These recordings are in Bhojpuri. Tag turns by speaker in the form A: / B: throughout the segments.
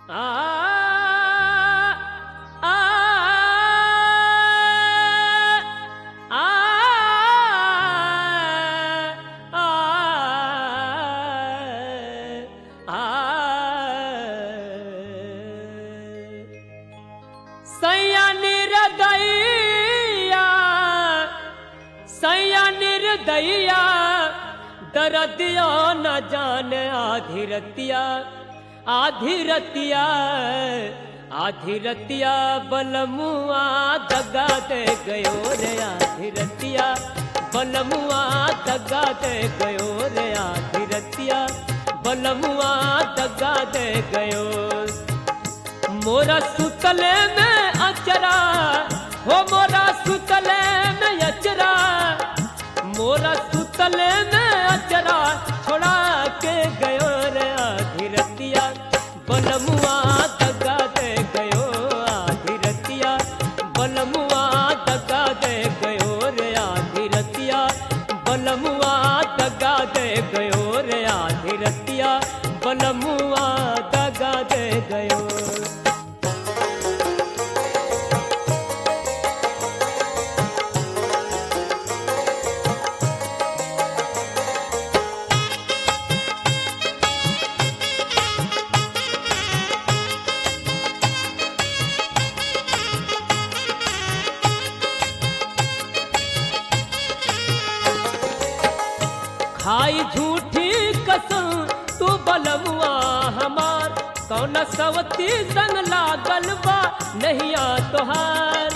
A: आ आ आ सैया निर्दयिया दरदिया न जाने आधी रतिया बलमुआ दगा दे गयो रे आधी रतिया बलमुआ दगा दे गयो रे आधी रतिया बलमुआ दगा दे गयो मोरा सुतले में अचरा हो मोरा सुतले में अचरा मोरा सुतले में अचरा छोड़ा के गयो रे आधी रतिया बलमुआ दगा दे गयो आधी रतिया बलमुआ दगा दे गयो रे आधी रतिया बलमुआ दगा दे गयो रे आधी रतिया बलमुआ दगा दे गयो। खाई झूठी कसम तू बलमुआ हमार कौन सवती संग लागल बा नहीं आ तोहार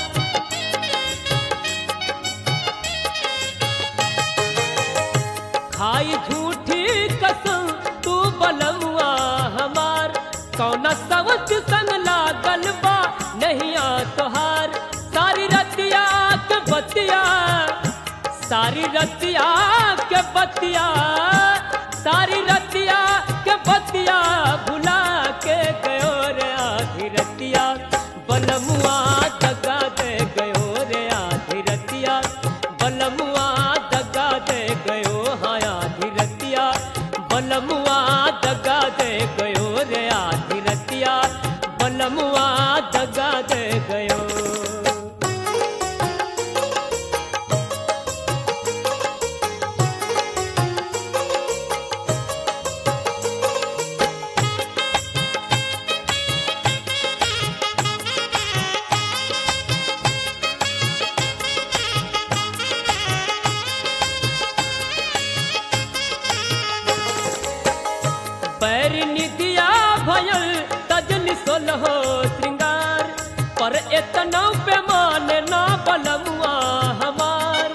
A: खाई झूठी कसम तू बलमुआ हमार कौन सवती संग लागल बा नहीं आ तोहार सारी रतिया के बतिया सारी रतिया के बतिया सारी रतिया के बतिया भुला के गयो रे आधी रतिया बलमुआ दगा दे गयो रे आधी रतिया बलमुआ दगा दे गयो हाँ आधी रतिया बलमुआ दगा दे गयो रे आधी रतिया बलमुआ दगा दे गयो। पैरी निदिया भयल तजनी सोलहो श्रृंगार पर इतना पैमाने ना बलमुआ हमार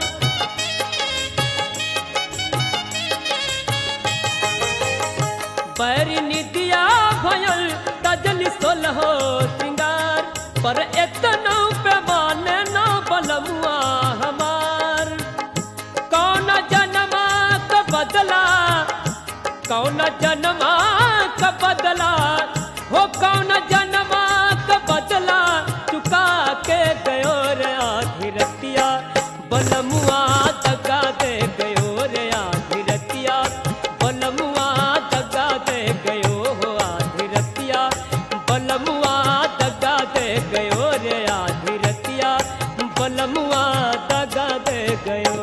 A: पैरी निदिया भयल तजनी सोलहो श्रृंगार पर इतना पैमाने ना बलमुआ हमार कौन जन्मा का बदला कौन जन्मा का बदला हो कौन जन्मा का बदला चुका के गयो रे आधी रतिया बलमुआ दगा दे गयो रे आधी रतिया बलमुआ दगा दे गयो हो आधी रतिया बलमुआ दगा दे गयो रे आधी रतिया बलमुआ दगा दे गयो।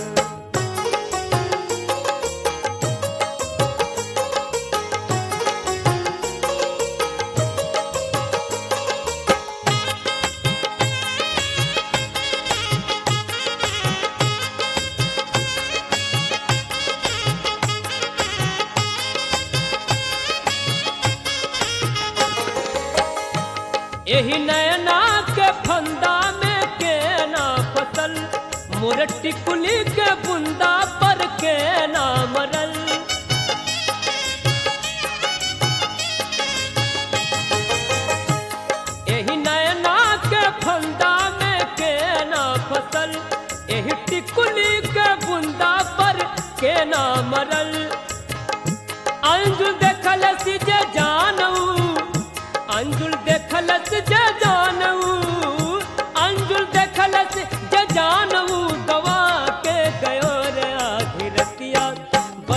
A: यही नैना के फंदा में के ना फसल मोर टिकुली के बुंदा पर के ना मरल यही नैना के फंदा में के ना फसल यही टिकुली के बुंदा पर के ना मरल अंजुल देखल सी जे जानऊ अंजुल देखलस जे जानऊ अंजुल देखलस जे जानऊ गवा के गयो रे आधी रतिया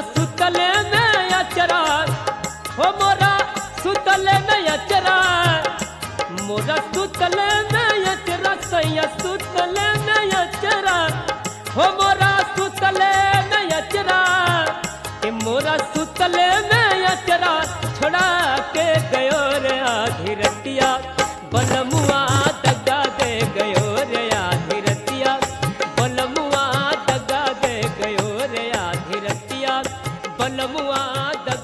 A: सुतले में अचरा हो मोरा सुतले में अचरा मोरा सुतले में अचरा सैया सुतले में अचरा हो मोरा सुतले में अचरा कि मोरा सुतले में अचरा छोड़ा के गयो रे आधी रतिया बलमुआ दगा दे गयो रे आधी रतिया बलमुआ दगा दे गयो रे आधी रतिया बलमुआ